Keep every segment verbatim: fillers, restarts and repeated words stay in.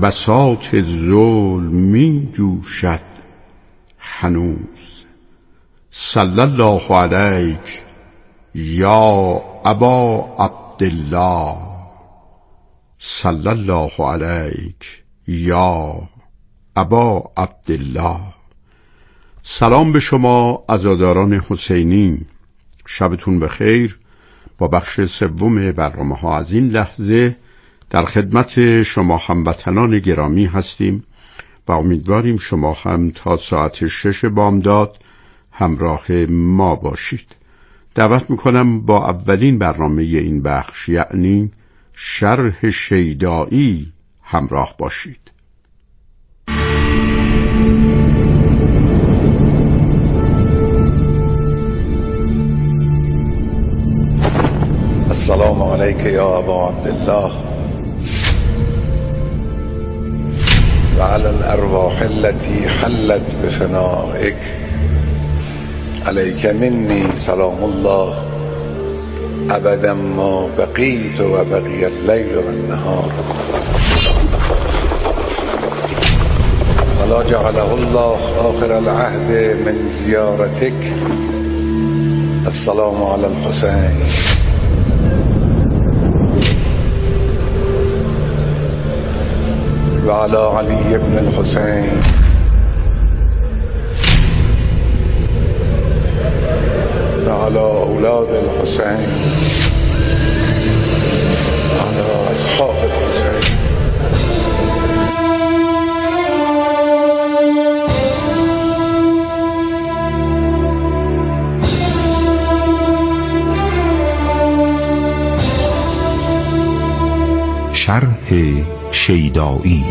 بساط ظلم می جوشد هنوز. صلی الله علیک یا ابا عبدالله، صلی الله علیک یا ابا عبدالله. سلام به شما عزاداران حسینی، شبتون بخیر. با بخش سوم برنامه ها از این لحظه در خدمت شما هموطنان گرامی هستیم و امیدواریم شما هم تا ساعت شش بامداد همراه ما باشید. دعوت میکنم با اولین برنامه این بخش، یعنی شرح شیدایی، همراه باشید. السلام علیک یا ابا عبدالله و علی الارواح التي حلت بفنائک، علیک منی سلام الله ابدا ما بقیت و بقی اللیل و النهار، ولا جعله الله آخر العهد من زیارتک. السلام علی الحسین و علی علی ابن الحسین و علی اولاد الحسین و علی اصحاب الحسین. شرح شیدایی.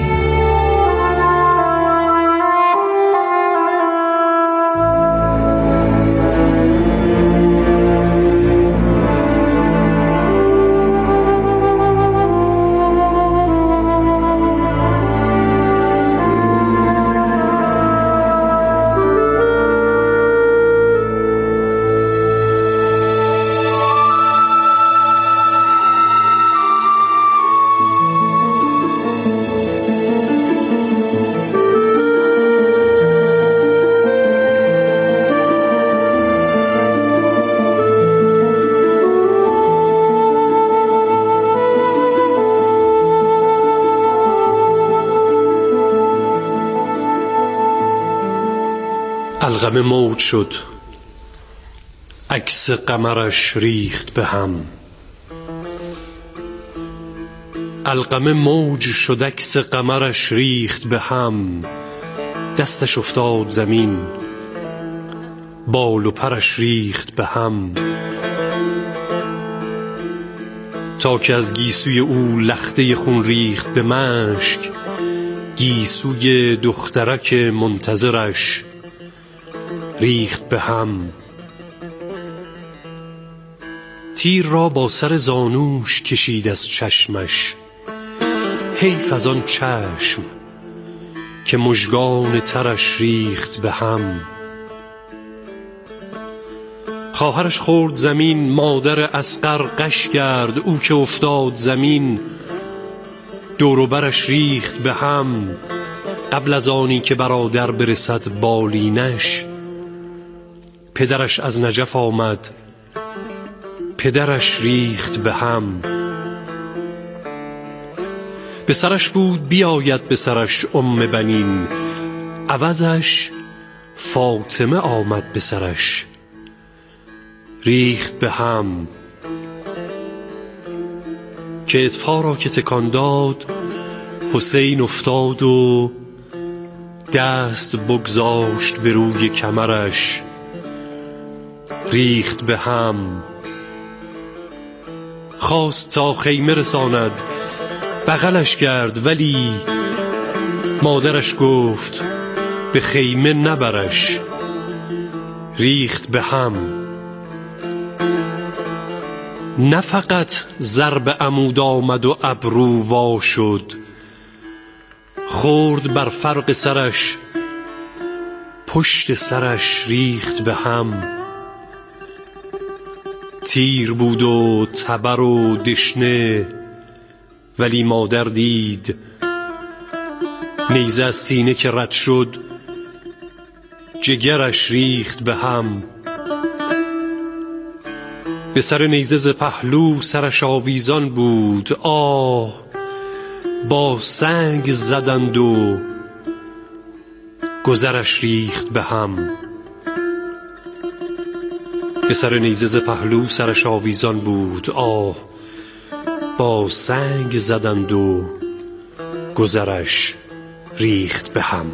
القمه موج شد، عکس قمرش ریخت به هم. القمه موج شد، عکس قمرش ریخت به هم. دستش افتاد زمین، بال و پرش ریخت به هم. تا که از گیسوی او لخته خون ریخت به مشک، گیسوی دخترک منتظرش ریخت به هم. تیر را با سر زانوش کشید از چشمش، حیف از آن چشم که مژگان ترش ریخت به هم. خواهرش خورد زمین، مادر اصغر غش کرد. او که افتاد زمین، دور و برش ریخت به هم. قبل از آنی که برادر برسد بالینش، پدرش از نجف آمد، پدرش ریخت به هم. به سرش بود بیاید به سرش ام بنین، عوضش فاطمه آمد به سرش ریخت به هم. که اطفا را که تکان داد، حسین افتاد و دست بگذاشت به روی کمرش ریخت به هم. خواست تا خیمه رساند، بغلش کرد، ولی مادرش گفت به خیمه نبرش ریخت به هم. نه فقط ضرب عمود آمد و ابرو وا شد، خورد بر فرق سرش، پشت سرش ریخت به هم. تیر بود و تبر و دشنه، ولی مادر دید نیزه از سینه که رد شد جگرش ریخت به هم. به سر نیزه ز پهلو سرش آویزان بود، آه با سنگ زدند و گذرش ریخت به هم. به سر نیزه ز پهلو سرش آویزان بود، آه با سنگ زدند و گذرش ریخت به هم.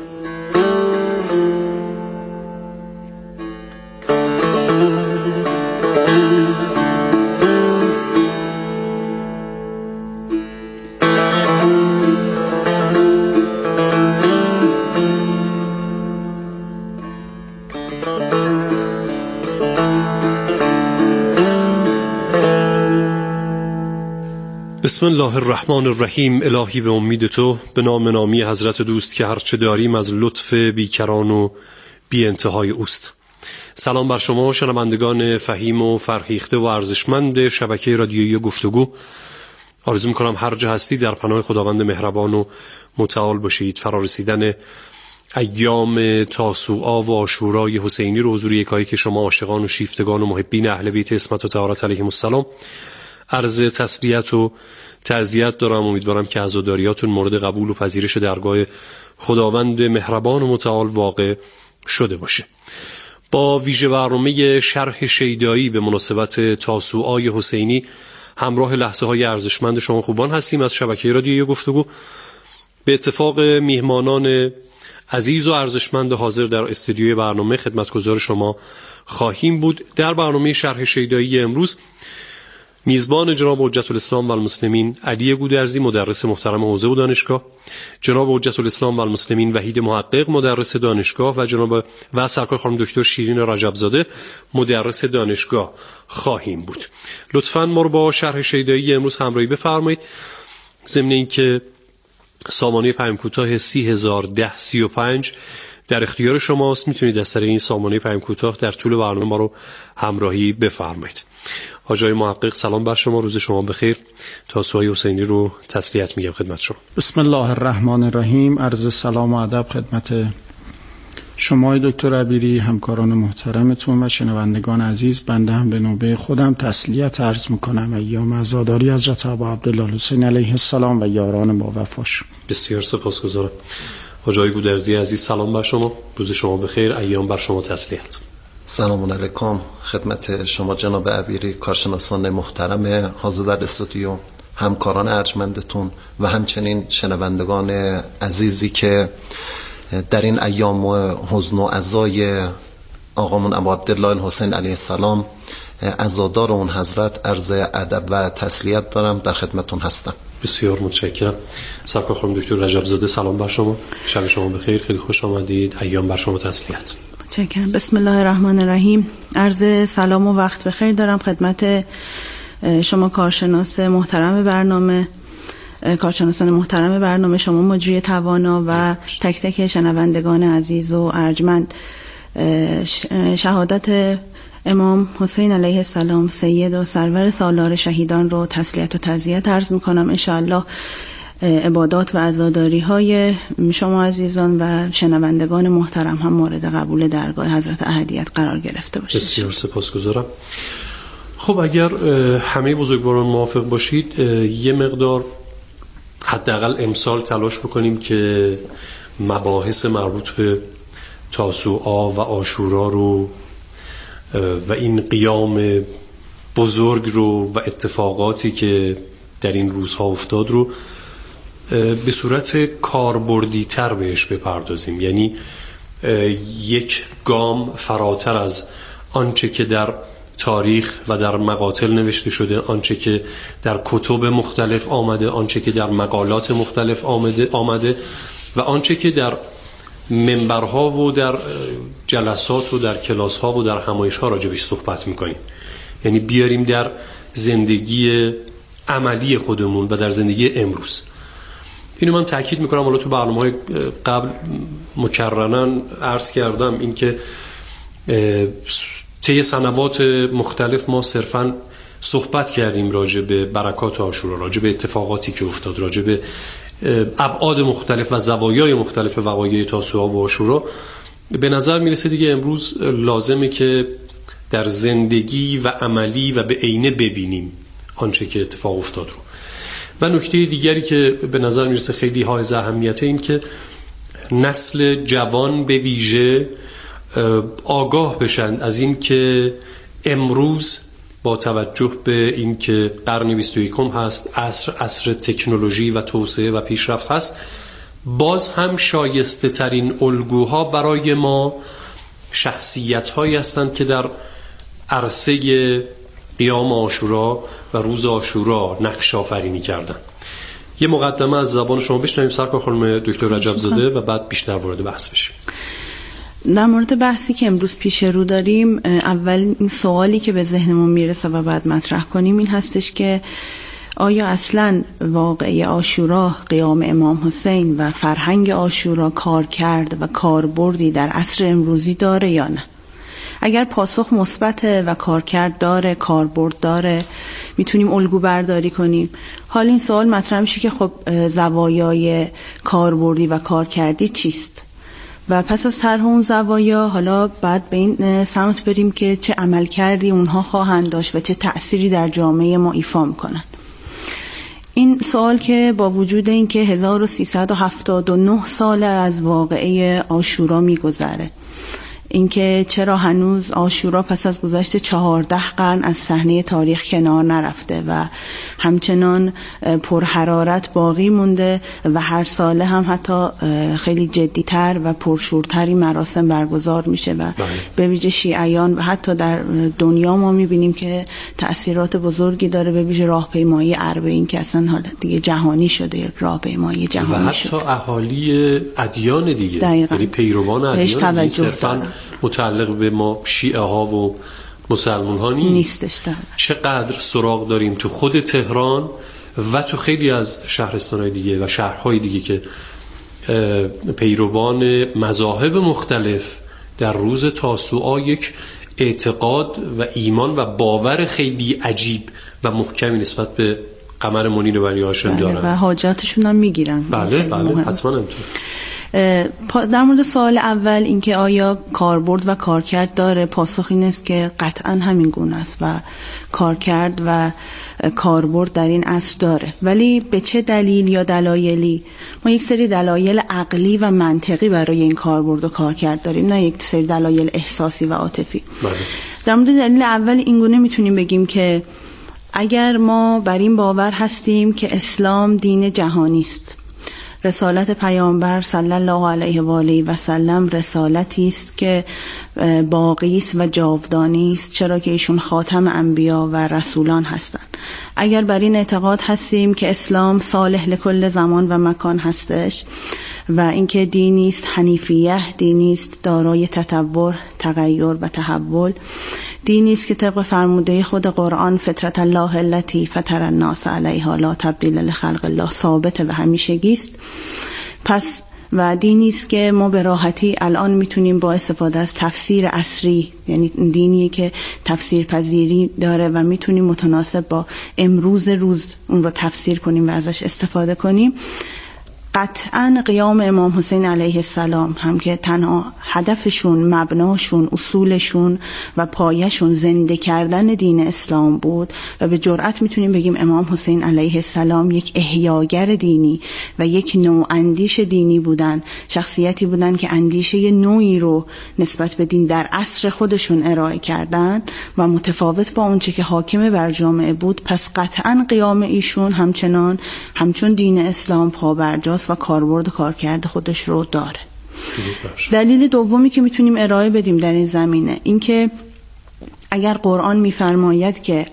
بسم الله الرحمن الرحیم. الهی به امید تو، به نام نامی حضرت دوست که هرچه داریم از لطف بیکران و بی انتهای اوست. سلام بر شما شنوندگان فهیم و فرهیخته و ارزشمند شبکه رادیویی گفتگو. آرزو می‌کنم هر جا هستید در پناه خداوند مهربان و متعال باشید. فرارسیدن ایام تاسوعا و عاشورای حسینی رو حضور یکایی که شما عاشقان و شیفتگان و محبین اهل بیت عصمت و طهارت علیهم السلام عرض تسلیت و تعزیت دارم. امیدوارم که عزاداریاتون مورد قبول و پذیرش درگاه خداوند مهربان و متعال واقع شده باشه. با ویژه برنامه شرح شیدایی به مناسبت تاسوعای حسینی همراه لحظه های ارزشمند شما خوبان هستیم از شبکه رادیویی گفتگو. به اتفاق میهمانان عزیز و ارزشمند حاضر در استودیوی برنامه خدمتگزار شما خواهیم بود. در برنامه شرح شیدایی امروز میزبان جناب حجت الاسلام و المسلمین علی گودرزی مدرس محترم حوزه و دانشگاه، جناب حجت الاسلام و المسلمین وحید محقق مدرس دانشگاه و جناب و سرکار خانم دکتر شیرین رجبزاده مدرس دانشگاه خواهیم بود. لطفاً ما رو با شرح شیدایی امروز همراهی بفرمایید. ضمن اینکه سامانه پیام کوتاه سی هزار و ده سی و پنج در اختیار شماست، میتونید از طریق این سامانه پیام کوتاه در طول برنامه ما رو همراهی بفرمایید. حاجی محقق سلام بر شما، روز شما بخیر. تاسوعای حسینی رو تسلیت میگم خدمت شما. بسم الله الرحمن الرحیم. عرض سلام و ادب خدمت شما دکتر عبیری، همکاران محترمتون و شنوندگان عزیز. بنده هم به نوبه خودم تسلیت عرض میکنم ایام عزاداری حضرت ابا عبدالله حسین علیه السلام و یاران با وفاش. بسیار سپاسگزارم. حاجی گودرزی عزیز سلام بر شما، روز شما بخیر، ایام بر شما تسلیت. سلام علیکم خدمت شما جناب عبیری، کارشناسان محترم حاضر در استودیو، همکاران ارجمندتون و همچنین شنوندگان عزیزی که در این ایام حزن و عزای آقامون ابا عبدالله الحسین علیه السلام عزادار اون حضرت عرض ادب و تسلیت دارم، در خدمتون هستم. بسیار متشکرم. سرکار خانم دکتر رجبزاده سلام بر شما، شب شما بخیر، خیلی خوش آمدید، ایام بر شما تسلیت. متشکرم. بسم الله الرحمن الرحیم. عرض سلام و وقت بخیر دارم خدمت شما کارشناس محترم برنامه، کارشناسان محترم برنامه، شما مجری توانا و تک تک شنوندگان عزیز و ارجمند. شهادت امام حسین علیه السلام سید و سرور سالار شهیدان رو تسلیت و تعزیت عرض میکنم. انشاءالله عبادات و عزاداری های شما عزیزان و شنوندگان محترم هم مورد قبول درگاه حضرت احدیت قرار گرفته باشه. بسیار سپاسگزارم. خب اگر همه بزرگواران موافق باشید یه مقدار حداقل امسال تلاش بکنیم که مباحث مربوط به تاسوعا و عاشورا رو و این قیام بزرگ رو و اتفاقاتی که در این روزها افتاد رو به صورت کاربردی تر بهش بپردازیم، یعنی یک گام فراتر از آنچه که در تاریخ و در مقاتل نوشته شده، آنچه که در کتب مختلف آمده، آنچه که در مقالات مختلف آمده آمده و آنچه که در منبرها و در جلسات و در کلاس‌ها و در همایش‌ها راجبش صحبت می‌کنیم. یعنی بیاریم در زندگی عملی خودمون و در زندگی امروز. اینو من تاکید میکنم، حالا تو برنامه‌های قبل مکرراً عرض کردم این که طی سنوات مختلف ما صرفاً صحبت کردیم راجع به برکات عاشورا، راجع به اتفاقاتی که افتاد، راجع به ابعاد مختلف و زوایای مختلف وقایع تاسوعا و عاشورا، به نظر میرسه دیگه امروز لازمه که در زندگی و عملی و به عینه ببینیم آنچه که اتفاق افتاد رو. و نکته دیگری که به نظر میرسه خیلی حائز اهمیته این که نسل جوان به ویژه آگاه بشن از این که امروز با توجه به این که قرن بیست و یکم هست، عصر عصر تکنولوژی و توسعه و پیشرفت هست، باز هم شایسته ترین الگوها برای ما شخصیت هایی هستند که در عرصه قیام عاشورا و روز عاشورا نقش آفرینی کردن. یه مقدمه از زبان شما بشنویم سرکار خانم دکتر رجب زاده و بعد بیشتر وارد بحث بشیم. در مورد بحثی که امروز پیش رو داریم، اول این سوالی که به ذهنمون میرسه و بعد مطرح کنیم این هستش که آیا اصلا واقعه عاشورا، قیام امام حسین و فرهنگ عاشورا کار کرد و کاربردی در عصر امروزی داره یا نه؟ اگر پاسخ مثبت و کارکرد داره، کاربرد داره، میتونیم الگو برداری کنیم. حالا این سوال مطرح میشه که خب زوایای کاربردی و کارکردی چیست؟ و پس از طرح اون زوایا حالا بعد به این سمت بریم که چه عمل کردی اونها خواهند داشت و چه تأثیری در جامعه ما ایفا میکنن. این سوال که با وجود این که هزار و سیصد و هفتاد و نه سال از واقعه عاشورا میگذره، اینکه چرا هنوز عاشورا پس از گذشت چهارده قرن از صحنه تاریخ کنار نرفته و همچنان پرحرارت باقی مونده و هر ساله هم حتی خیلی جدیتر و پرشورتری مراسم برگزار میشه و به ویژه شیعیان و حتی در دنیا ما میبینیم که تأثیرات بزرگی داره، به ویژه راهپیمایی اربعین که اصلا حالا دیگه جهانی شده، یک راهپیمایی جهانی شده و حتی اهالی ادیان دیگه، یعنی پیروان ادیان دیگه، صرفاً متعلق به ما شیعه ها و مسلمان ها نیستش. چقدر سراغ داریم تو خود تهران و تو خیلی از شهرستان‌های دیگه و شهرهای دیگه که پیروان مذاهب مختلف در روز تاسوعا یک اعتقاد و ایمان و باور خیلی عجیب و محکمی نسبت به قمر منیر بنی هاشم دارن و حاجاتشون هم میگیرن. بله بله حتما همینطور. در مورد سوال اول اینکه آیا کاربرد و کارکرد داره، پاسخ این است که قطعا همین گونه است و کارکرد و کاربرد در این عصر داره. ولی به چه دلیل یا دلایلی؟ ما یک سری دلایل عقلی و منطقی برای این کاربرد و کارکرد داریم، نه یک سری دلایل احساسی و عاطفی. در مورد دلیل اول این گونه میتونیم بگیم که اگر ما بر این باور هستیم که اسلام دین جهانی است، رسالت پیامبر صلی الله علیه و آله و سلم رسالتی است که باقی است و جاودانی است، چرا که ایشون خاتم انبیا و رسولان هستند. اگر بر این اعتقاد هستیم که اسلام صالح لکل زمان و مکان هستش و اینکه دینی است حنیفیه، دینی است دارای تطور، تغییر و تحول، دینی است که طبق فرموده خود قرآن فطرت الله التی فطر الناس علیها لا تبدیل لخلق الله ثابت و همیشگی است. پس و دینی است که ما به راحتی الان میتونیم با استفاده از تفسیر عصری، یعنی دینی که تفسیر پذیری داره و میتونیم متناسب با امروز روز اون رو تفسیر کنیم و ازش استفاده کنیم. قطعاً قیام امام حسین علیه السلام هم که تنها هدفشون، مبناشون، اصولشون و پایهشون زنده کردن دین اسلام بود و به جرئت میتونیم بگیم امام حسین علیه السلام یک احیاگر دینی و یک نوع اندیش دینی بودن، شخصیتی بودن که اندیشه نوعی رو نسبت به دین در عصر خودشون ارائه کردن و متفاوت با اونچه که حاکم بر جامعه بود. پس قطعاً قیام ایشون همچنان همچون دین اسلام پابرجاست و کاربرد و کارکرد خودش رو داره. دلیل دومی که میتونیم ارائه بدیم در این زمینه این که اگر قرآن میفرماید که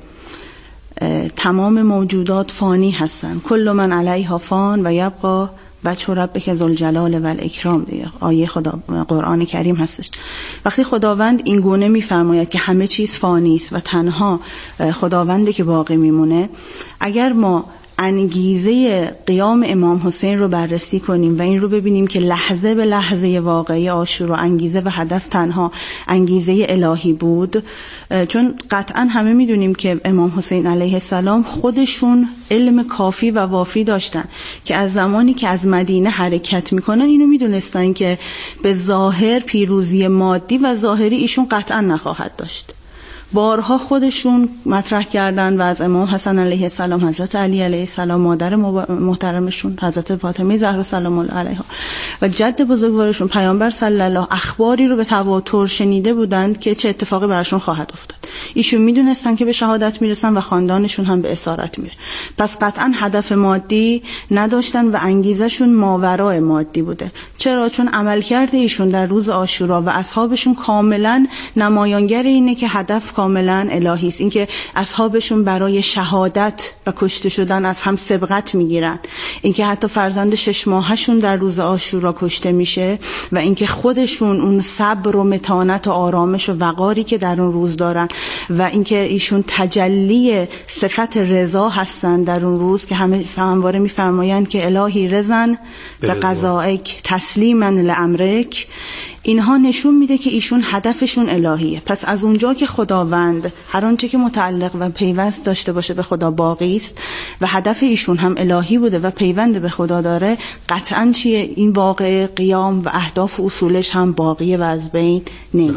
تمام موجودات فانی هستن، کل من علیها فان و یبقى وجه ربک ذوالجلال و الاکرام، آیه خدا قرآن کریم هستش. وقتی خداوند این گونه میفرماید که همه چیز فانی است و تنها خداونده که باقی میمونه، اگر ما انگیزه قیام امام حسین رو بررسی کنیم و این رو ببینیم که لحظه به لحظه واقعی عاشورا انگیزه و هدف تنها انگیزه الهی بود، چون قطعا همه میدونیم که امام حسین علیه السلام خودشون علم کافی و وافی داشتن که از زمانی که از مدینه حرکت میکنن اینو میدونستن که به ظاهر پیروزی مادی و ظاهری ایشون قطعا نخواهد داشت. بارها خودشون مطرح کردن و از امام حسن علیه السلام، حضرت علی علیه السلام، مادر محترمشون حضرت فاطمه زهرا سلام الله علیها و جد بزرگوارشون پیامبر صلی الله اخباری رو به تواتر شنیده بودند که چه اتفاقی براشون خواهد افتاد. ایشون میدونستن که به شهادت میرسن و خاندانشون هم به اسارت میره. پس قطعا هدف مادی نداشتن و انگیزشون ماورای مادی بوده. چرا؟ چون عملکرد ایشون در روز عاشورا و اصحابشون کاملا نمایانگر اینه که هدف کاملا الهی است. اینکه اصحابشون برای شهادت و کشته شدن از هم سبقت میگیرن، اینکه حتی فرزند شش ماهشون در روز عاشورا کشته میشه و اینکه خودشون اون صبر و متانت و آرامش و وقاری که در اون روز دارن و اینکه ایشون تجلی صفت رضا هستن در اون روز که همه همواره میفرمایند که الهی رضن به قضائک تسلیما لامرک، اینها نشون میده که ایشون هدفشون الهیه. پس از اونجا که خداوند هر آنچه که متعلق و پیوند داشته باشه به خدا باقی است و هدف ایشون هم الهی بوده و پیوند به خدا داره، قطعاً چیه این واقعه قیام و اهداف و اصولش هم باقیه و از بین نمیره.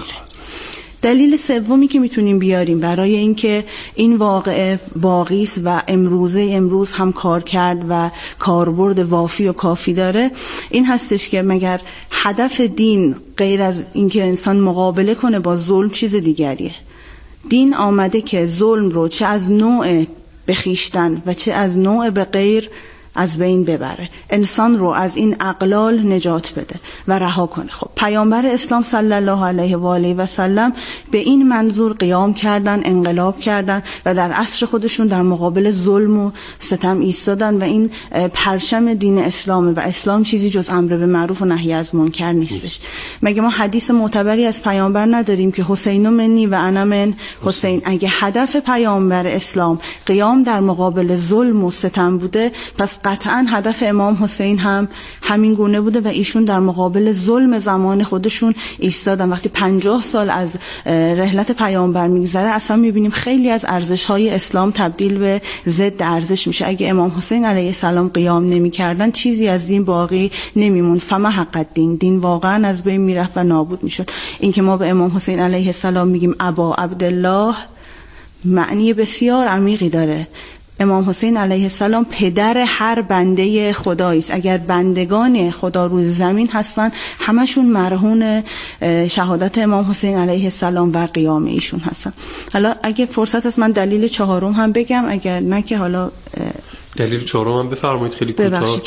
دلیل سومی که میتونیم بیاریم برای اینکه این واقعه باقی است و امروزه امروز هم کار کرد و کاربرد وافی و کافی داره این هستش که مگر هدف دین غیر از اینکه انسان مقابله کنه با ظلم چیز دیگریه. دین آمده که ظلم رو چه از نوع بخیشتن و چه از نوع به غیر از بین ببره، انسان رو از این اغلال نجات بده و رها کنه. خب پیامبر اسلام صلی الله علیه و آله و سلم به این منظور قیام کردن، انقلاب کردن و در عصر خودشون در مقابل ظلم و ستم ایستادن و این پرچم دین اسلامه و اسلام چیزی جز امر به معروف و نهی از منکر نیستش. مگه ما حدیث معتبری از پیامبر نداریم که حسین منی و انا من حسین؟ اگه هدف پیامبر اسلام قیام در مقابل ظلم و ستم بوده، پس قطعاً هدف امام حسین هم همین گونه بوده و ایشون در مقابل ظلم زمان خودشون ایستادن. وقتی پنجاه سال از رحلت پیامبر میگذره اصلا میبینیم خیلی از ارزش‌های اسلام تبدیل به ضد ارزش میشه. اگه امام حسین علیه السلام قیام نمی‌کردن چیزی از دین باقی نمیموند. فما حق الدین، دین واقعاً از بین میرفت و نابود میشد. اینکه ما به امام حسین علیه السلام میگیم ابا عبدالله معنی بسیار عمیقی داره. امام حسین علیه السلام پدر هر بنده خدایی است. اگر بندگان خدا روی زمین هستن همشون مرهون شهادت امام حسین علیه السلام و قیام ایشون هستن. حالا اگه فرصت هست من دلیل چهارم هم بگم، اگر نه که حالا دلیل چهارم هم بفرمایید خیلی کوتاه.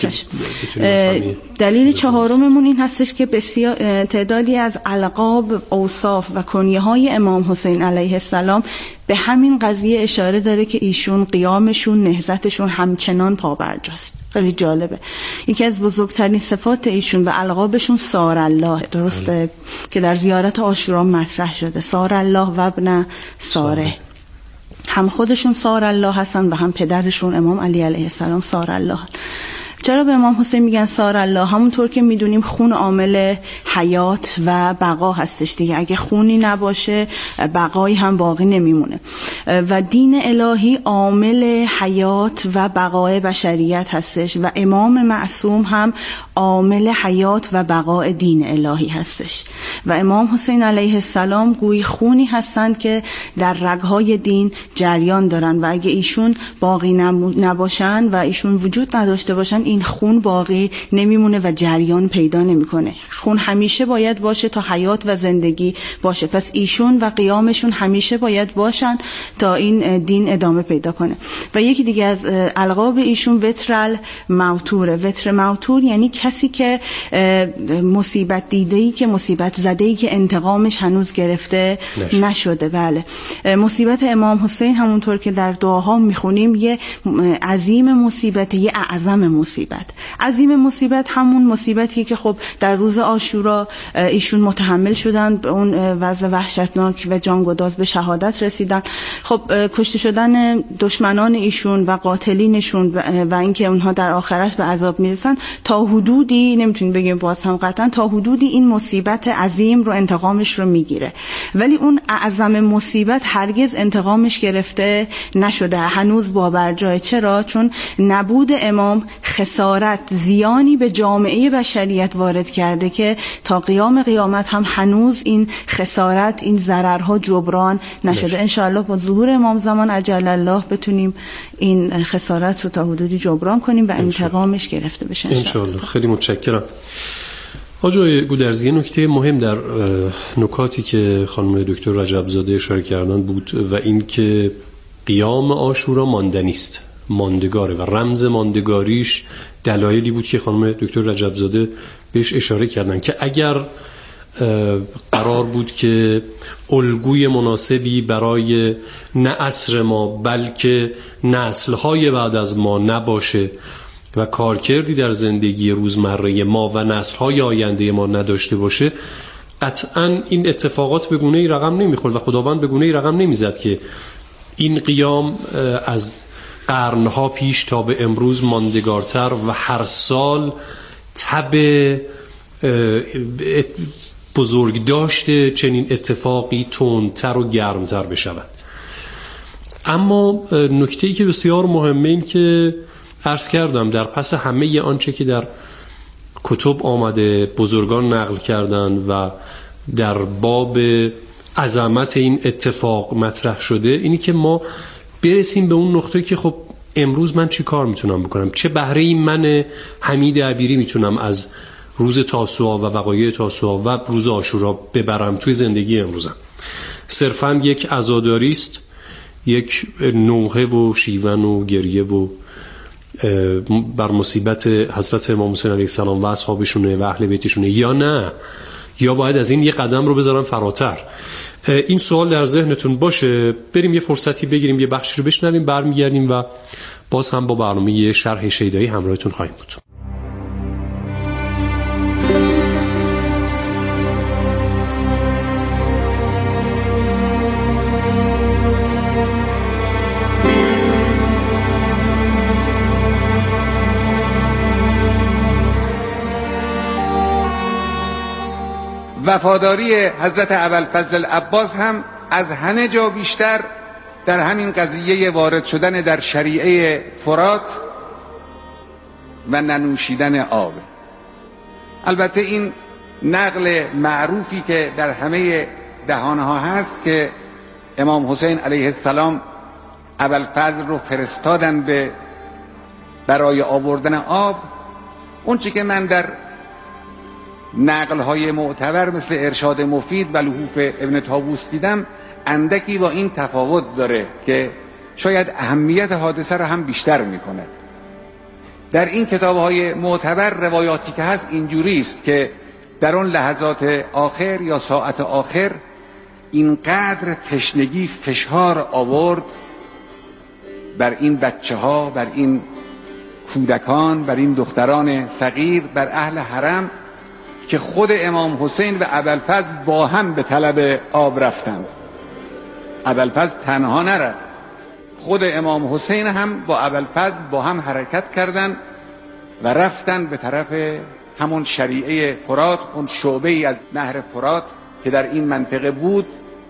دلیل چهارممون این هستش که بسیار تعدادی از القاب، اوصاف و کنیه‌های امام حسین علیه السلام به همین قضیه اشاره داره که ایشون قیامشون، نهضتشون همچنان پابرجاست. خیلی جالبه. یکی از بزرگترین صفات ایشون و القابشون سار الله، درسته هلی. که در زیارت عاشورا مطرح شده، سار الله و ابن ساره. هم خودشون سار الله هستن و هم پدرشون امام علی علیه السلام سار الله. چرا به امام حسین میگن سار الله؟ همونطور که میدونیم خون عامل حیات و بقا هستش دیگه. اگه خونی نباشه بقایی هم باقی نمیمونه و دین الهی عامل حیات و بقای بشریت هستش و امام معصوم هم عامل حیات و بقای دین الهی هستش و امام حسین علیه السلام گویی خونی هستند که در رگهای دین جریان دارن و اگه ایشون باقی نباشن و ایشون وجود نداشته باشن این خون باقی نمیمونه و جریان پیدا نمیکنه. خون همیشه باید باشه تا حیات و زندگی باشه. پس ایشون و قیامشون همیشه باید باشن تا این دین ادامه پیدا کنه. و یکی دیگه از القاب ایشون وتر الموتوره. وتر موتور یعنی کسی که مصیبت دیده‌ای، که مصیبت زده‌ای که انتقامش هنوز گرفته نشد. نشده. بله، مصیبت امام حسین همونطور که در دعاها میخونیم یه عظیم مصیبت، یه اعظم مصیبت مصیبت. عظیم مصیبت همون مصیبتیه که خب در روز عاشورا ایشون متحمل شدن، به اون وضع وحشتناک و جانگداز به شهادت رسیدن. خب کشته شدن دشمنان ایشون و قاتلینشون و اینکه اونها در آخرت به عذاب میرسن تا حدودی، نمیتونیم بگیم باز هم قطعا، تا حدودی این مصیبت عظیم رو انتقامش رو میگیره، ولی اون اعظم مصیبت هرگز انتقامش گرفته نشده، هنوز بابرجای. چرا؟ چون نبود امام خسارت، زیانی به جامعه بشریت وارد کرده که تا قیام قیامت هم هنوز این خسارت، این ضررها جبران نشده. انشاءالله با ظهور امام زمان عجل الله بتونیم این خسارت رو تا حدودی جبران کنیم و انتقامش گرفته بشه انشاءالله. خیلی متشکرم. آقای گودرزی، نکته مهم در نکاتی که خانم دکتر رجبزاده اشاره کردن بود و این که قیام عاشورا ماندنی است، ماندگاره و رمز ماندگاریش دلایلی بود که خانم دکتر رجبزاده بهش اشاره کردن که اگر قرار بود که الگوی مناسبی برای نه عصر ما بلکه نسل‌های بعد از ما نباشه و کارکردی در زندگی روزمره ما و نسل‌های آینده ما نداشته باشه، قطعاً این اتفاقات به گونه‌ای رقم نمی‌خورد و خداوند به گونه‌ای رقم نمی‌زد که این قیام از قرنها پیش تا به امروز ماندگارتر و هر سال تب بزرگ داشته چنین اتفاقی تندتر و گرمتر بشود. اما نکته‌ای که بسیار مهمه این که عرض کردم در پس همه آنچه که در کتب آمده، بزرگان نقل کردند و در باب عظمت این اتفاق مطرح شده، اینی که ما برسیم به اون نقطه که خب امروز من چی کار میتونم بکنم، چه بهره‌ای من حمید عبیری میتونم از روز تاسوعا و وقایع تاسوعا و روز عاشورا ببرم توی زندگی امروزم. صرفاً یک عزاداری است، یک نوحه و شیون و گریه و بر مصیبت حضرت امام حسین علیه السلام و اصحابشونه و اهل بیتشونه، یا نه یا باید از این یه قدم رو بذارم فراتر؟ این سوال در ذهنتون باشه. بریم یه فرصتی بگیریم، یه بخشی رو بشنویم، برمیگردیم و باز هم با برنامه شرح شیدایی همراهتون خواهیم بود. وفاداری حضرت ابوالفضل العباس هم از همه جا بیشتر در همین قضیه وارد شدن در شریعه فرات و ننوشیدن آب. البته این نقل معروفی که در همه دهانها هست که امام حسین علیه السلام ابوالفضل رو فرستادن به برای آوردن آب، اون چی که من در نقل‌های معتبر مثل ارشاد مفید و لحوف ابن طاووس دیدم، اندکی با این تفاوت داره که شاید اهمیت حادثه رو هم بیشتر میکنه. در این کتاب‌های معتبر روایاتی که هست اینجوری است که در اون لحظات آخر یا ساعت آخر اینقدر تشنگی فشار آورد بر این بچه ها، بر این کودکان، بر این دختران صغیر، بر اهل حرم، که خود امام حسین و ابوالفضل با هم به طلب آب رفتند. ابوالفضل تنها نرفت، خود امام حسین هم با ابوالفضل با هم حرکت کردند و رفتند به طرف همون شریعه فرات، اون شعبه ای از نهر فرات که در این منطقه بود،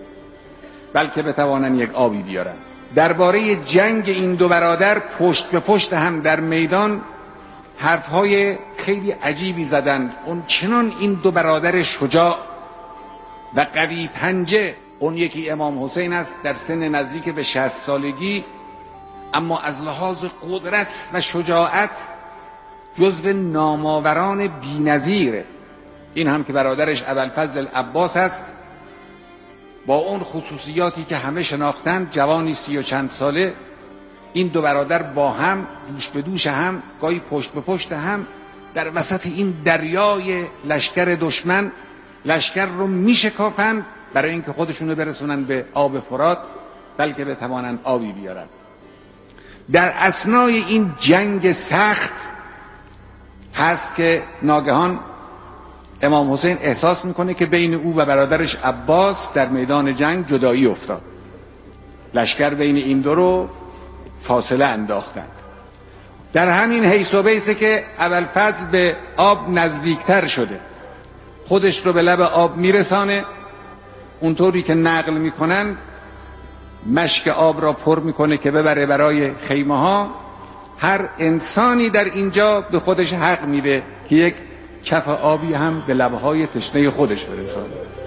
بلکه بتوانند یک آبی بیارند. درباره جنگ این دو برادر پشت به پشت هم در میدان حرفهای خیلی عجیبی زدند. اون چنان این دو برادر شجاع و قوی پنجه، اون یکی امام حسین است در سن نزدیک به شصت سالگی، اما از لحاظ قدرت و شجاعت جزو نامآوران بی‌نظیره. این هم که برادرش ابوالفضل العباس است، با اون خصوصیاتی که همه شناختن، جوانی سی و چند ساله، این دو برادر با هم دوش به دوش هم، گاهی پشت به پشت هم، در وسط این دریای لشکر دشمن لشکر رو میشکافند برای اینکه خودشونو برسونن به آب فرات، بلکه بتوانند آبی بیارن. در اثنای این جنگ سخت هست که ناگهان امام حسین احساس میکنه که بین او و برادرش عباس در میدان جنگ جدایی افتاد. لشکر بین این دو رو فاصله انداختند. در همین حیث و بیسه که ابوالفضل به آب نزدیکتر شده، خودش رو به لب آب میرسانه، اونطوری که نقل میکنن مشک آب را پر میکنه که ببره برای خیمه ها. هر انسانی در اینجا به خودش حق میده که یک کف آبی هم به لبهای تشنه خودش برسانه.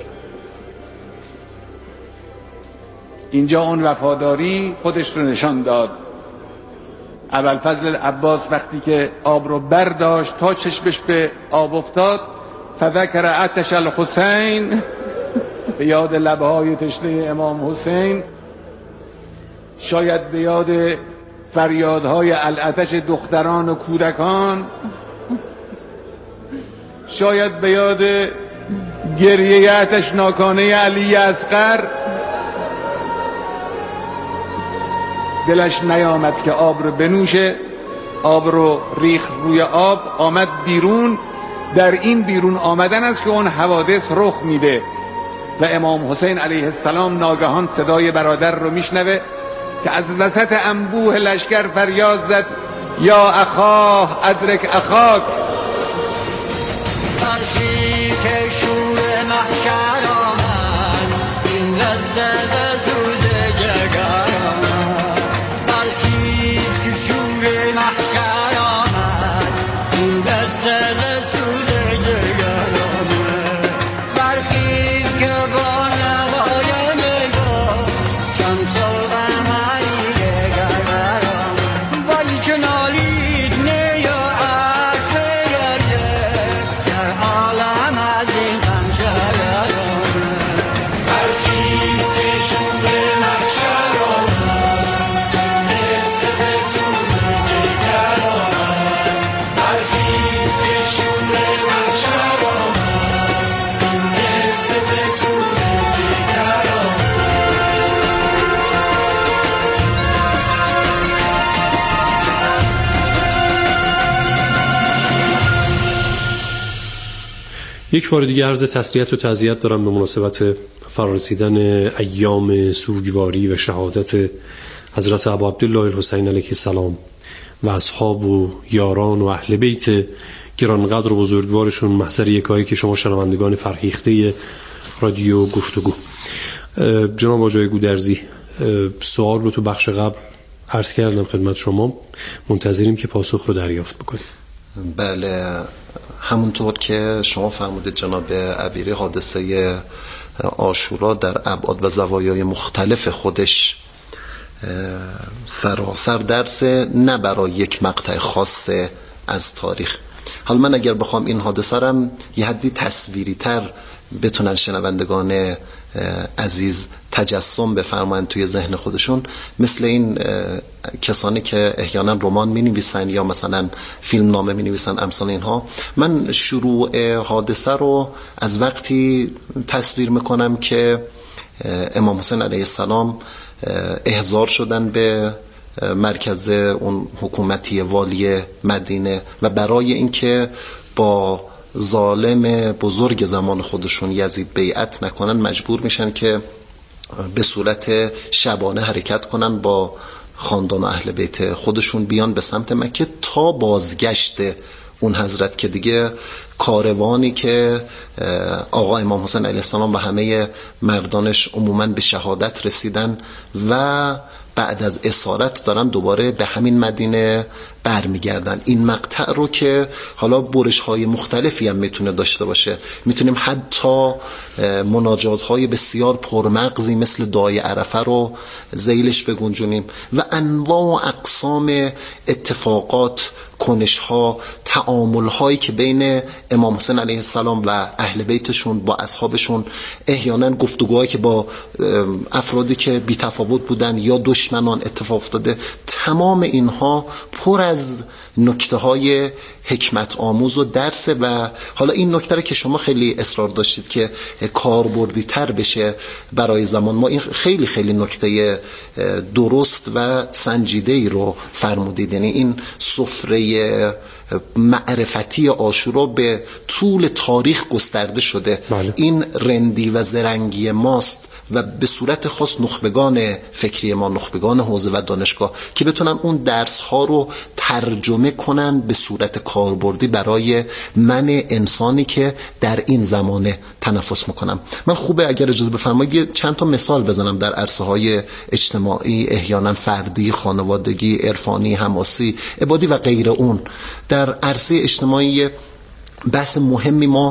اینجا اون وفاداری خودش رو نشان داد. ابوالفضل عباس وقتی که آب رو برداشت تا چشمش به آب افتاد، فذکر عطش الحسین، به یاد لبهای تشنه امام حسین، شاید به یاد فریادهای العطش دختران و کودکان، شاید به یاد گریه آتشناکانه علی اصغر، دلش نیامد که آب رو بنوشه. آب رو ریخت روی آب، آمد بیرون. در این بیرون آمدن است که اون حوادث رخ میده و امام حسین علیه السلام ناگهان صدای برادر رو میشنوه که از وسط انبوه لشکر فریاد زد یا اخاه ادرک اخاک. برخیز که شور محشر آمد، این لذت سوز جگر آمد. برخیز که شور محشر آمد، این لذت سوز جگر آمد. برخیز که با نوای نگاه شمس و قمری دگر آمد. وای چه نالید نی و عرش گریه، در عالم از این غم شرر آمد. برخیز که شور محشر آمد، این لذت سوز جگر آمد. برخیز که شور محشر آمد، این لذت سوز جگر آمد. یک بار دیگه عرض تسلیت و تعزیت دارم به مناسبت فرارسیدن ایام سوگواری و شهادت حضرت ابا عبدالله الحسین علیه السلام و اصحاب و یاران و اهل بیت گرانقدر و بزرگوارشون، محضر یکایی که شما شنوندگان فرهیخته رادیو گفتگو. جناب آقای گودرزی، سوال رو تو بخش قبل عرض کردم خدمت شما، منتظریم که پاسخ رو دریافت بکنیم. بله، همونطور که شما فرمودید جناب عبیری، حادثه عاشورا در ابعاد و زوایای مختلف خودش سراسر درس، نه برای یک مقطع خاص از تاریخ. حالا من اگر بخوام این حادثه رم یه حدی تصویری تر بتونن شنوندگان عزیز تجسم بفرمایند توی ذهن خودشون، مثل این کسانی که احیانا رمان می نویسن یا مثلا فیلم نامه می نویسن، امثال اینها. من شروع حادثه رو از وقتی تصویر میکنم که امام حسین علیه السلام احضار شدن به مرکز اون حکومتی والی مدینه و برای اینکه با ظالم بزرگ زمان خودشون یزید بیعت نکنن مجبور میشن که به صورت شبانه حرکت کنن، با خاندان و اهل بیت خودشون بیان به سمت مکه تا بازگشت اون حضرت، که دیگه کاروانی که آقا امام حسین علیه السلام و همه مردانش عموماً به شهادت رسیدن و بعد از اسارت دارن دوباره به همین مدینه برمیگردن. این مقطع رو که حالا برش های مختلفی هم میتونه داشته باشه، میتونیم حتی مناجات های بسیار پرمغزی مثل دعای عرفه رو ذیلش بگنجونیم و انواع و اقسام اتفاقات، کنش ها، تعامل هایی که بین امام حسین علیه السلام و اهل بیتشون با اصحابشون، احیانا گفتگوهایی که با افرادی که بی تفاوت بودن یا دشمنان اتفاق افتاده، تمام اینها پر از نکته های حکمت آموز و درسه و حالا این نکته رو که شما خیلی اصرار داشتید که کاربردی تر بشه برای زمان ما، این خیلی خیلی نکته درست و سنجیده ای رو فرمودید. یعنی این سفره معرفتی عاشورا به طول تاریخ گسترده شده. بله. این رندی و زرنگی ماست و به صورت خاص نخبگان فکری ما، نخبگان حوزه و دانشگاه که بتونن اون درس ها رو ترجمه کنن به صورت کاربردی برای من انسانی که در این زمانه تنفس میکنم. من خوبه اگر اجازه بفرمایید چند تا مثال بزنم در عرصه های اجتماعی، احیانا فردی، خانوادگی، عرفانی، حماسی، عبادی و غیر اون. در عرصه اجتماعی بحث مهمی ما